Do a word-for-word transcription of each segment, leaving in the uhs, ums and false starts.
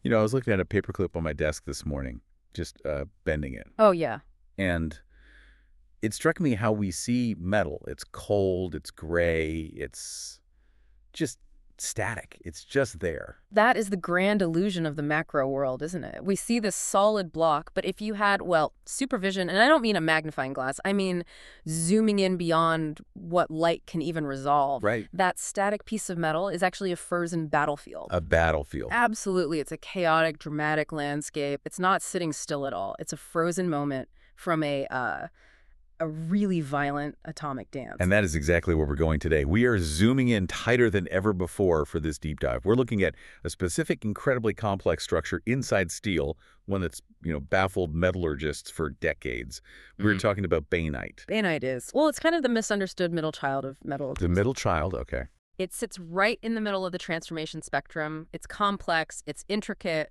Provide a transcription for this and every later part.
You know, I was looking at a paperclip on my desk this morning, just uh, bending it. Oh, yeah. And it struck me how we see metal. It's cold, it's gray, it's just static. It's just there. That is the grand illusion of the macro world, isn't it? We see this solid block, but if you had, well, supervision, and I don't mean a magnifying glass, I mean zooming in beyond what light can even resolve. Right. That static piece of metal is actually a frozen battlefield. A battlefield. Absolutely. It's a chaotic, dramatic landscape. It's not sitting still at all. It's a frozen moment from a uh, a really violent atomic dance. And that is exactly where we're going today. We are zooming in tighter than ever before for this deep dive. We're looking at a specific, incredibly complex structure inside steel, one that's, you know, baffled metallurgists for decades. We're Mm-hmm. talking about bainite. Bainite is. Well, it's kind of the misunderstood middle child of metal. The middle child, okay. It sits right in the middle of the transformation spectrum. It's complex, it's intricate,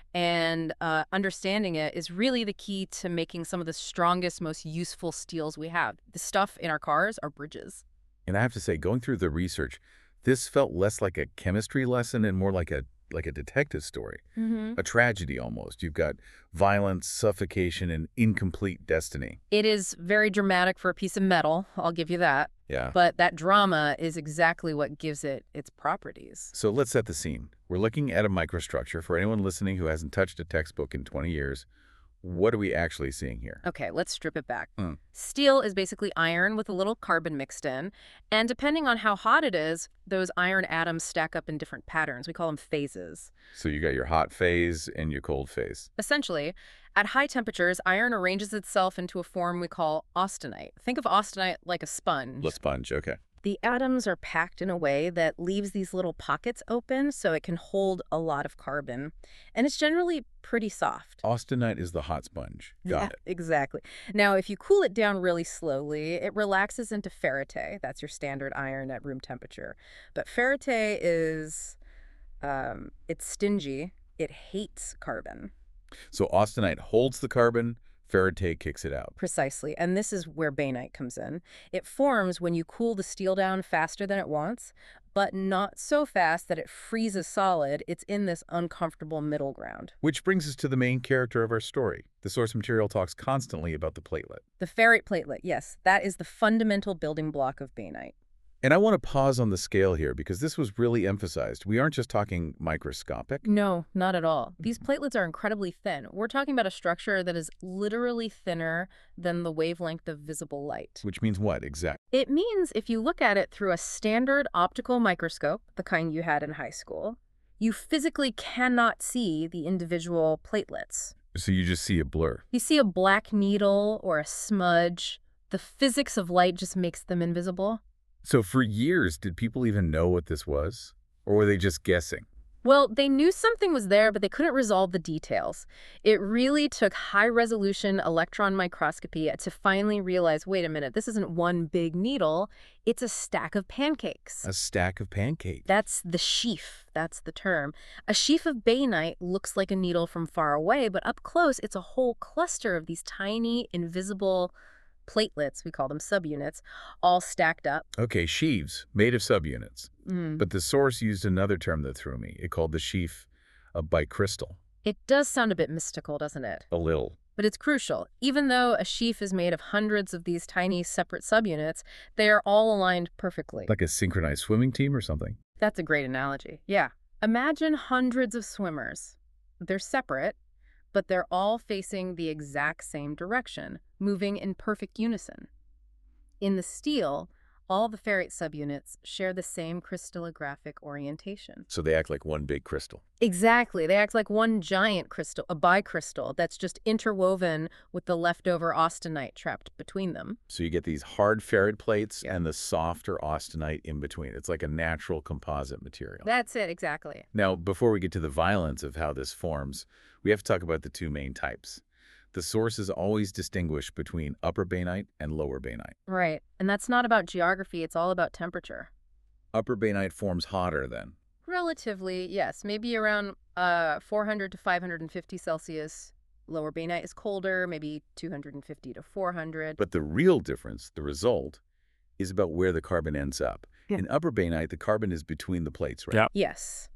and uh, understanding it is really the key to making some of the strongest, most useful steels we have. The stuff in our cars are bridges. And I have to say, going through the research, this felt less like a chemistry lesson and more like a like a detective story, Mm-hmm. a tragedy almost. You've got violence, suffocation, and incomplete destiny. It is very dramatic for a piece of metal, I'll give you that. Yeah. But that drama is exactly what gives it its properties. So let's set the scene. We're looking at a microstructure. For anyone listening who hasn't touched a textbook in twenty years, what are we actually seeing here? Okay, let's strip it back. Mm. Steel is basically iron with a little carbon mixed in, and depending on how hot it is, those iron atoms stack up in different patterns. We call them phases. So you got your hot phase and your cold phase. Essentially, at high temperatures, iron arranges itself into a form we call austenite. Think of austenite like a sponge. The sponge, okay. The atoms are packed in a way that leaves these little pockets open so it can hold a lot of carbon. And it's generally pretty soft. Austenite is the hot sponge. Got Yeah, it. exactly. Now, if you cool it down really slowly, it relaxes into ferrite. That's your standard iron at room temperature. But ferrite is, um, it's stingy. It hates carbon. So austenite holds the carbon, ferrite kicks it out. Precisely. And this is where bainite comes in. It forms when you cool the steel down faster than it wants, but not so fast that it freezes solid. It's in this uncomfortable middle ground. Which brings us to the main character of our story. The source material talks constantly about the platelet. The ferrite platelet, yes, that is the fundamental building block of bainite. And I want to pause on the scale here because this was really emphasized. We aren't just talking microscopic. No, not at all. These platelets are incredibly thin. We're talking about a structure that is literally thinner than the wavelength of visible light. Which means what, exactly? It means if you look at it through a standard optical microscope, the kind you had in high school, you physically cannot see the individual platelets. So you just see a blur. You see a black needle or a smudge. The physics of light just makes them invisible. So for years, did people even know what this was? Or were they just guessing? Well, they knew something was there, but they couldn't resolve the details. It really took high-resolution electron microscopy to finally realize, wait a minute, this isn't one big needle, it's a stack of pancakes. A stack of pancakes. That's the sheaf. That's the term. A sheaf of bainite looks like a needle from far away, but up close, it's a whole cluster of these tiny, invisible platelets, we call them subunits, all stacked up. Okay, sheaves, made of subunits. Mm. But the source used another term that threw me. It called the sheaf a bicrystal. It does sound a bit mystical, doesn't it? A little. But it's crucial. Even though a sheaf is made of hundreds of these tiny separate subunits, they are all aligned perfectly. Like a synchronized swimming team or something? That's a great analogy. Yeah. Imagine hundreds of swimmers. They're separate, but they're all facing the exact same direction, moving in perfect unison. In the steel, all the ferrite subunits share the same crystallographic orientation. So they act like one big crystal. Exactly. They act like one giant crystal, a bicrystal, that's just interwoven with the leftover austenite trapped between them. So you get these hard ferrite plates and the softer austenite in between. It's like a natural composite material. That's it, exactly. Now, before we get to the violence of how this forms, we have to talk about the two main types. The sources always distinguish between upper bainite and lower bainite. Right. And that's not about geography, it's all about temperature. Upper bainite forms hotter then. Relatively, yes. Maybe around uh, four hundred to five hundred fifty Celsius. Lower bainite is colder, maybe two hundred fifty to four hundred. But the real difference, the result, is about where the carbon ends up. Yeah. In upper bainite, the carbon is between the plates, right? Yeah. Yes.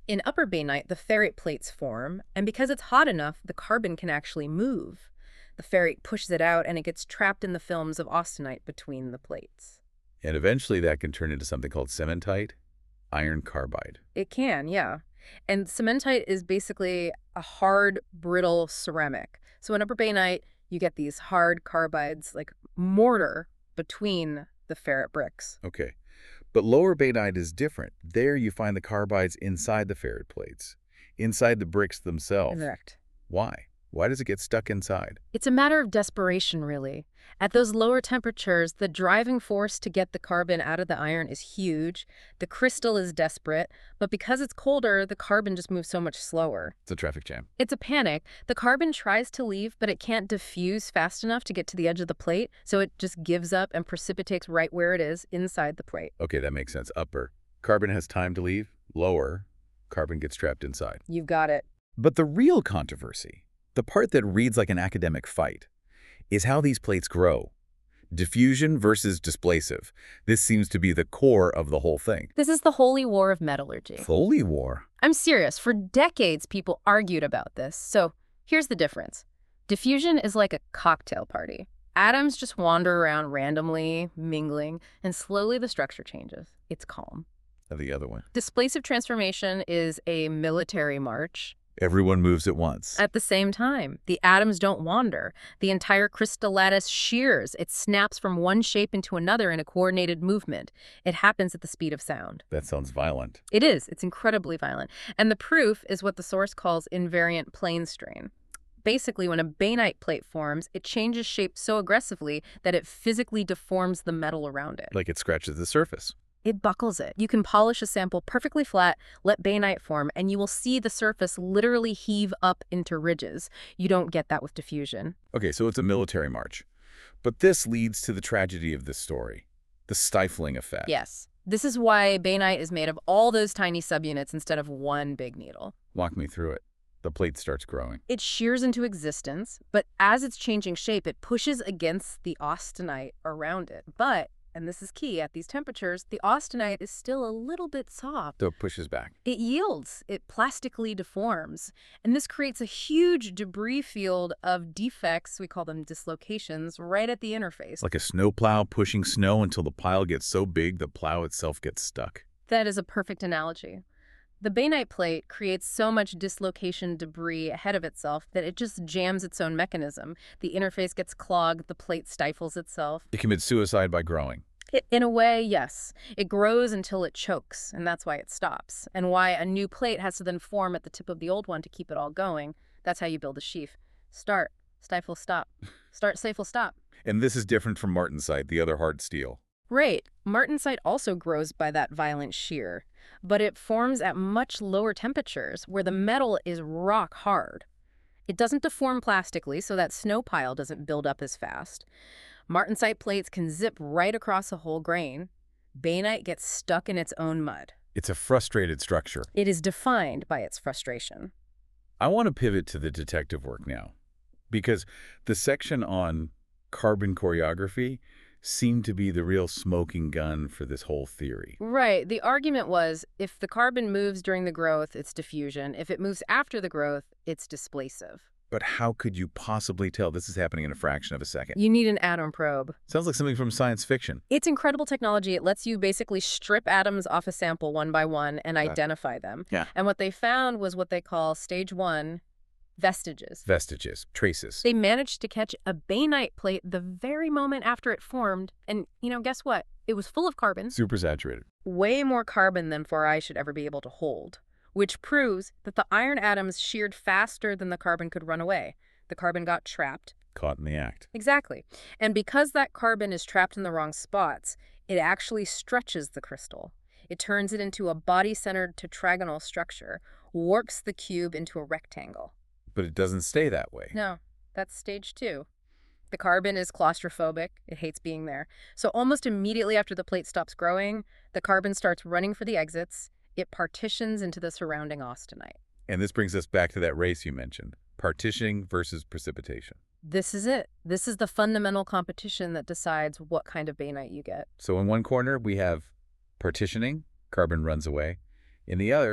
In upper bainite, the ferrite plates form, and because it's hot enough, the carbon can actually move. The ferrite pushes it out, and it gets trapped in the films of austenite between the plates. And eventually that can turn into something called cementite, iron carbide. It can, yeah. And cementite is basically a hard, brittle ceramic. So in upper bainite, you get these hard carbides, like mortar, between the ferrite bricks. Okay. But lower bainite is different. There you find the carbides inside the ferrite plates, inside the bricks themselves. Correct. Why? Why does it get stuck inside? It's a matter of desperation, really. At those lower temperatures, the driving force to get the carbon out of the iron is huge. The crystal is desperate, but because it's colder, the carbon just moves so much slower. It's a traffic jam. It's a panic. The carbon tries to leave, but it can't diffuse fast enough to get to the edge of the plate, so it just gives up and precipitates right where it is, inside the plate. Okay, that makes sense. Upper, carbon has time to leave. Lower, carbon gets trapped inside. You've got it. But the real controversy, the part that reads like an academic fight, is how these plates grow. Diffusion versus displacive. This seems to be the core of the whole thing. This is the holy war of metallurgy. Holy war. I'm serious. For decades, people argued about this. So here's the difference. Diffusion is like a cocktail party. Atoms just wander around randomly, mingling, and slowly the structure changes. It's calm. The other one. Displacive transformation is a military march. Everyone moves at once. At the same time, the atoms don't wander. The entire crystal lattice shears. It snaps from one shape into another in a coordinated movement. It happens at the speed of sound. That sounds violent. It is. It's incredibly violent. And the proof is what the source calls invariant plane strain. Basically, when a bainite plate forms, it changes shape so aggressively that it physically deforms the metal around it. Like it scratches the surface. It buckles it. You can polish a sample perfectly flat, let bainite form, and you will see the surface literally heave up into ridges. You don't get that with diffusion. Okay, so it's a military march. But this leads to the tragedy of this story, the stifling effect. Yes. This is why bainite is made of all those tiny subunits instead of one big needle. Walk me through it. The plate starts growing. It shears into existence, but as it's changing shape, it pushes against the austenite around it. But and this is key, at these temperatures, the austenite is still a little bit soft. So it pushes back. It yields. It plastically deforms. And this creates a huge debris field of defects, we call them dislocations, right at the interface. Like a snowplow pushing snow until the pile gets so big the plow itself gets stuck. That is a perfect analogy. The bainite plate creates so much dislocation debris ahead of itself that it just jams its own mechanism. The interface gets clogged, the plate stifles itself. It commits suicide by growing. It, in a way, yes. It grows until it chokes, and that's why it stops. And why a new plate has to then form at the tip of the old one to keep it all going. That's how you build a sheaf. Start, stifle, stop. Start, stifle, stop. And this is different from martensite, the other hard steel. Right. Martensite also grows by that violent shear, but it forms at much lower temperatures where the metal is rock hard. It doesn't deform plastically, so that snow pile doesn't build up as fast. Martensite plates can zip right across a whole grain. Bainite gets stuck in its own mud. It's a frustrated structure. It is defined by its frustration. I want to pivot to the detective work now, because the section on carbon choreography seemed to be the real smoking gun for this whole theory. Right. The argument was if the carbon moves during the growth, it's diffusion. If it moves after the growth, it's displacive. But how could you possibly tell this is happening in a fraction of a second? You need an atom probe. Sounds like something from science fiction. It's incredible technology. It lets you basically strip atoms off a sample one by one and Okay. identify them. Yeah. And what they found was what they call stage one vestiges. Vestiges, traces. They managed to catch a bainite plate the very moment after it formed. And, you know, guess what? It was full of carbon. Super saturated. Way more carbon than four I should ever be able to hold, which proves that the iron atoms sheared faster than the carbon could run away. The carbon got trapped. Caught in the act. Exactly. And because that carbon is trapped in the wrong spots, it actually stretches the crystal. It turns it into a body-centered tetragonal structure, warps the cube into a rectangle. But it doesn't stay that way. No, that's stage two. The carbon is claustrophobic. It hates being there. So almost immediately after the plate stops growing, the carbon starts running for the exits. It partitions into the surrounding austenite. And this brings us back to that race you mentioned, partitioning versus precipitation. This is it. This is the fundamental competition that decides what kind of bainite you get. So in one corner, we have partitioning, carbon runs away. In the other,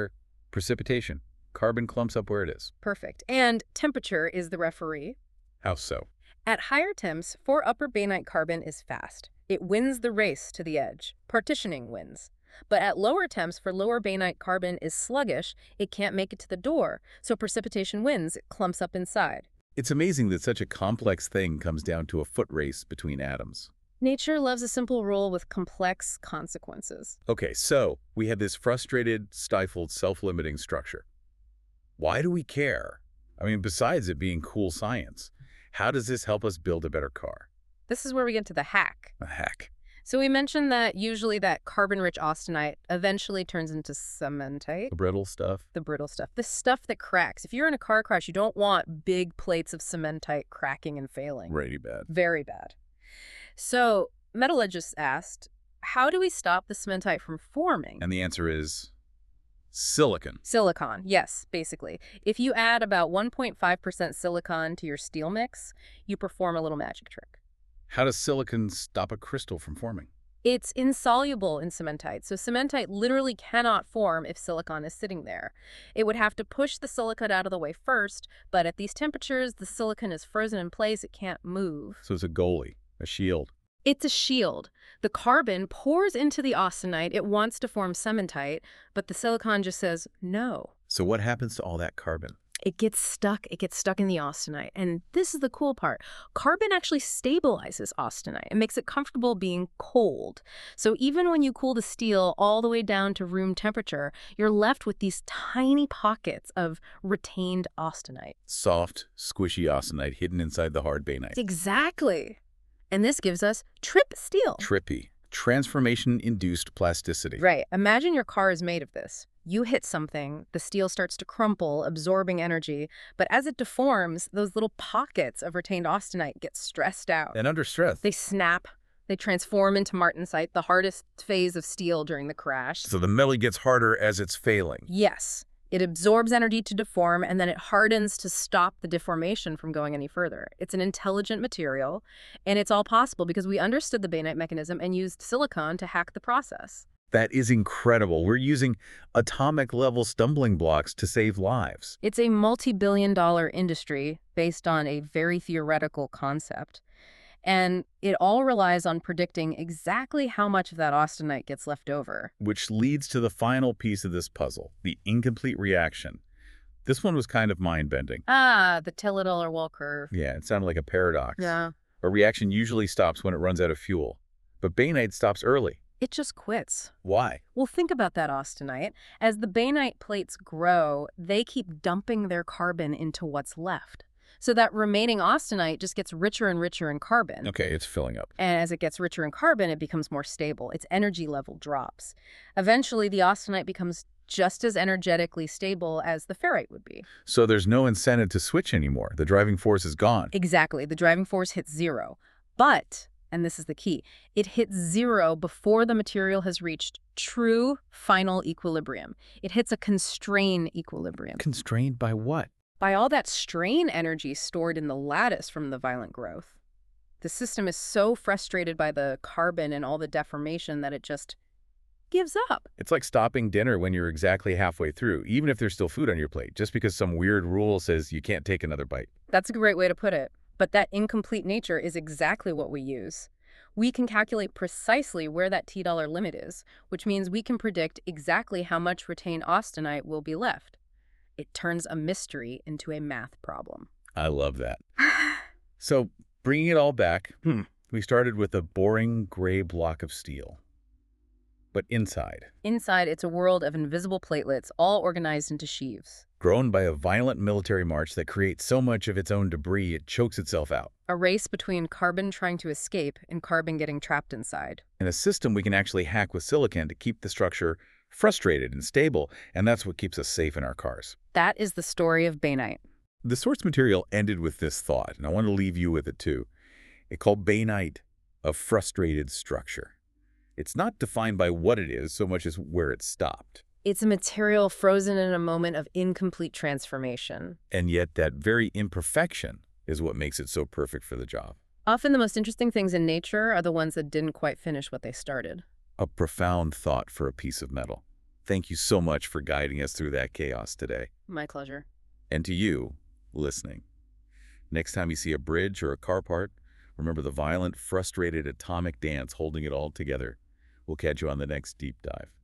Precipitation. Carbon clumps up where it is. Perfect. And temperature is the referee. How so? At higher temps, for upper bainite carbon is fast. It wins the race to the edge. Partitioning wins. But at lower temps, for lower bainite carbon is sluggish. It can't make it to the door. So precipitation wins. It clumps up inside. It's amazing that such a complex thing comes down to a foot race between atoms. Nature loves a simple rule with complex consequences. Okay, so we have this frustrated, stifled, self-limiting structure. Why do we care? I mean, besides it being cool science, how does this help us build a better car? This is where we get to the hack. A hack. So we mentioned that usually that carbon-rich austenite eventually turns into cementite. The brittle stuff. The brittle stuff. The stuff that cracks. If you're in a car crash, you don't want big plates of cementite cracking and failing. Really bad. Very bad. So metallurgists asked, how do we stop the cementite from forming? And the answer is silicon. Silicon, yes, basically. If you add about one point five percent silicon to your steel mix, you perform a little magic trick. How does silicon stop a crystal from forming? It's insoluble in cementite, so cementite literally cannot form if silicon is sitting there. It would have to push the silicate out of the way first, but at these temperatures, the silicon is frozen in place, it can't move. So it's a goalie, a shield. It's a shield. The carbon pours into the austenite, it wants to form cementite, but the silicon just says no. So what happens to all that carbon? It gets stuck. It gets stuck in the austenite. And this is the cool part. Carbon actually stabilizes austenite. It makes it comfortable being cold. So even when you cool the steel all the way down to room temperature, you're left with these tiny pockets of retained austenite. Soft, squishy austenite hidden inside the hard bainite. Exactly. And this gives us trip steel. Trippy. Transformation-induced plasticity. Right. Imagine your car is made of this. You hit something, the steel starts to crumple, absorbing energy, but as it deforms, those little pockets of retained austenite get stressed out. And under stress. They snap, they transform into martensite, the hardest phase of steel during the crash. So the metal gets harder as it's failing. Yes. It absorbs energy to deform, and then it hardens to stop the deformation from going any further. It's an intelligent material, and it's all possible because we understood the bainite mechanism and used silicon to hack the process. That is incredible. We're using atomic-level stumbling blocks to save lives. It's a multi-billion dollar industry based on a very theoretical concept. And it all relies on predicting exactly how much of that austenite gets left over. Which leads to the final piece of this puzzle, the incomplete reaction. This one was kind of mind-bending. Ah, the Taylor-Wall curve. Yeah, it sounded like a paradox. Yeah. A reaction usually stops when it runs out of fuel. But bainite stops early. It just quits. Why? Well, think about that austenite. As the bainite plates grow, they keep dumping their carbon into what's left. So that remaining austenite just gets richer and richer in carbon. Okay, it's filling up. And as it gets richer in carbon, it becomes more stable. Its energy level drops. Eventually, the austenite becomes just as energetically stable as the ferrite would be. So there's no incentive to switch anymore. The driving force is gone. Exactly. The driving force hits zero. But, and this is the key, it hits zero before the material has reached true final equilibrium. It hits a constrained equilibrium. Constrained by what? By all that strain energy stored in the lattice from the violent growth. The system is so frustrated by the carbon and all the deformation that it just gives up. It's like stopping dinner when you're exactly halfway through, even if there's still food on your plate, just because some weird rule says you can't take another bite. That's a great way to put it. But that incomplete nature is exactly what we use. We can calculate precisely where that T-dollar limit is, which means we can predict exactly how much retained austenite will be left. It turns a mystery into a math problem. I love that. So, bringing it all back, hmm, we started with a boring gray block of steel. But inside? Inside, it's a world of invisible platelets, all organized into sheaves. Grown by a violent military march that creates so much of its own debris it chokes itself out. A race between carbon trying to escape and carbon getting trapped inside. And a system we can actually hack with silicon to keep the structure frustrated and stable, and that's what keeps us safe in our cars. That is the story of bainite. The source material ended with this thought, and I want to leave you with it too. It called bainite a frustrated structure. It's not defined by what it is so much as where it stopped. It's a material frozen in a moment of incomplete transformation. And yet that very imperfection is what makes it so perfect for the job. Often the most interesting things in nature are the ones that didn't quite finish what they started. A profound thought for a piece of metal. Thank you so much for guiding us through that chaos today. My pleasure. And to you, listening. Next time you see a bridge or a car part, remember the violent, frustrated atomic dance holding it all together. We'll catch you on the next deep dive.